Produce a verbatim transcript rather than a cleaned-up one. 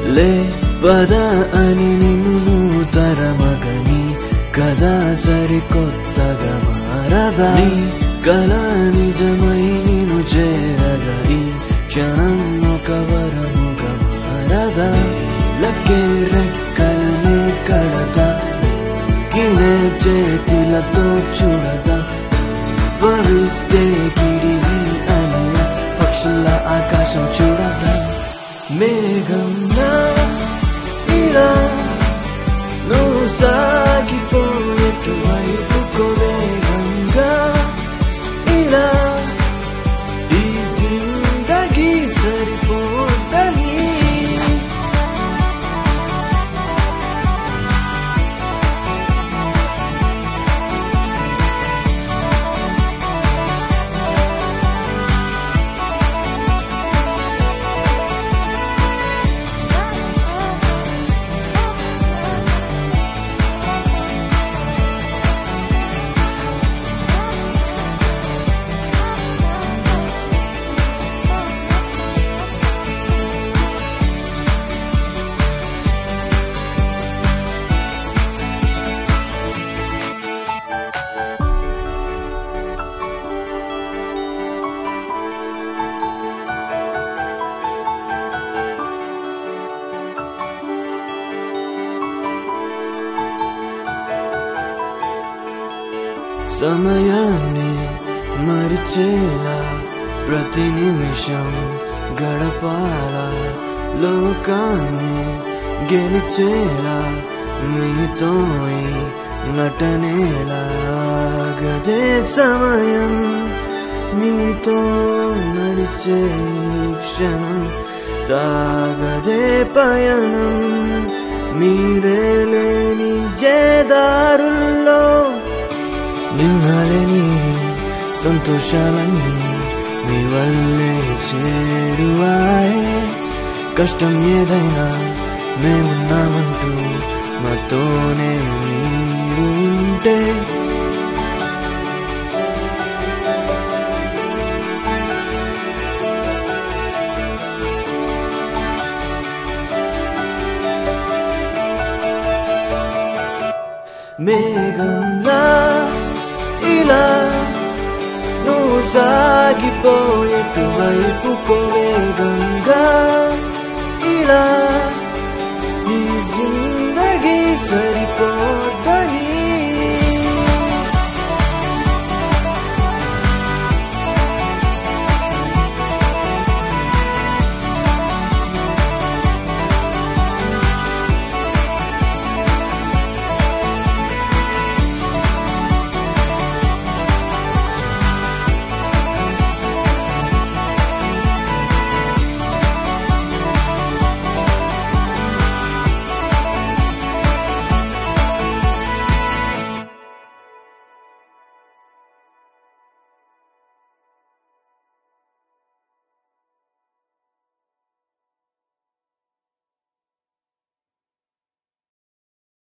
లే పద అని నిన్ను తరమగని కదా సరికొత్తగా మారదా నీ కల నిజమై నిన్ను చేరగా ఈ క్షణం ఒక వరముగా మారదా లక్కే రెక్కలనే కడతా కినే చేతిలతో చూడదా వరిస్తే గిడిజి అనియ పక్షుల ఆకాశం చూడదా మేఘంలా ఇలా నువ్వు సాగిపోయేటు వైపుకో వేగంగా ఇలా ఈ జిందగీ సరిపోతని సమయాన్ని మరిచేలా ప్రతి నిమిషం గడపాలా లోకాన్ని గెలిచేలా నీతో నటనేలా గదే సమయం నీతో నడిచే క్షణం సాగదే పయనం మీరే లేని జేదారుల్లో నిన్నలేని సంతోషాలన్నీ మీ వల్లే చేరువాయే కష్టం ఏదైనా మేమున్నామంటూ మాతోనే మీరుంటే మేఘంలా ఇలా నువ్వు సాగిపోయేటు వైపుకో వేగంగా